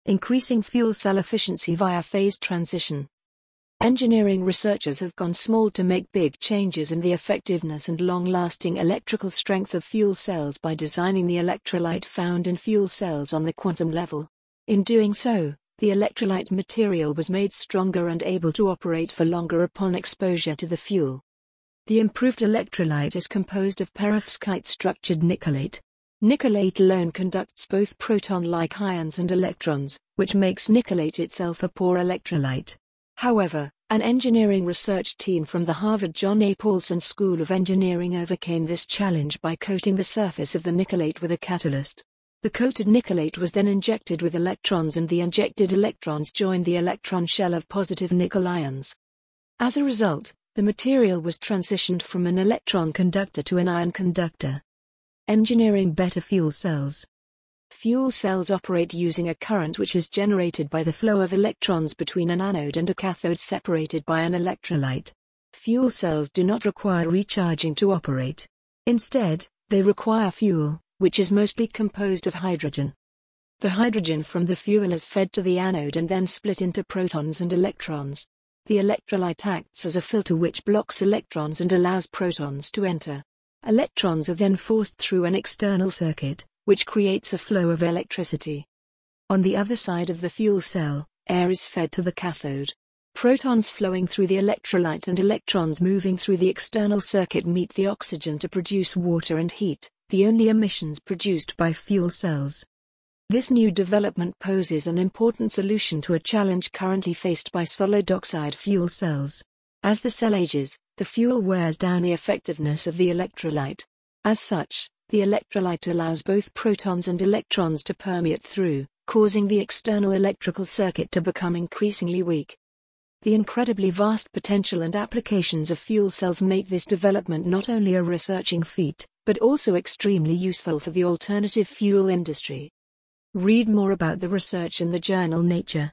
increasing fuel cell efficiency via phase transition. Engineering researchers have gone small to make big changes in the effectiveness and long-lasting electrical strength of fuel cells by designing the electrolyte found in fuel cells on the quantum level. In doing so, the electrolyte material was made stronger and able to operate for longer upon exposure to the fuel. The improved electrolyte is composed of perovskite-structured nickelate. Nickelate alone conducts both proton-like ions and electrons, which makes nickelate itself a poor electrolyte. However, an engineering research team from the Harvard John A. Paulson School of Engineering overcame this challenge by coating the surface of the nickelate with a catalyst. The coated nickelate was then injected with electrons, and the injected electrons joined the electron shell of positive nickel ions. As a result, the material was transitioned from an electron conductor to an ion conductor. Engineering better fuel cells. Fuel cells operate using a current which is generated by the flow of electrons between an anode and a cathode separated by an electrolyte. Fuel cells do not require recharging to operate. Instead, they require fuel, which is mostly composed of hydrogen. The hydrogen from the fuel is fed to the anode and then split into protons and electrons. The electrolyte acts as a filter which blocks electrons and allows protons to enter. Electrons are then forced through an external circuit, which creates a flow of electricity. On the other side of the fuel cell, air is fed to the cathode. Protons flowing through the electrolyte and electrons moving through the external circuit meet the oxygen to produce water and heat, the only emissions produced by fuel cells. This new development poses an important solution to a challenge currently faced by solid oxide fuel cells. As the cell ages, the fuel wears down the effectiveness of the electrolyte. As such, the electrolyte allows both protons and electrons to permeate through, causing the external electrical circuit to become increasingly weak. The incredibly vast potential and applications of fuel cells make this development not only a researching feat, but also extremely useful for the alternative fuel industry. Read more about the research in the journal Nature.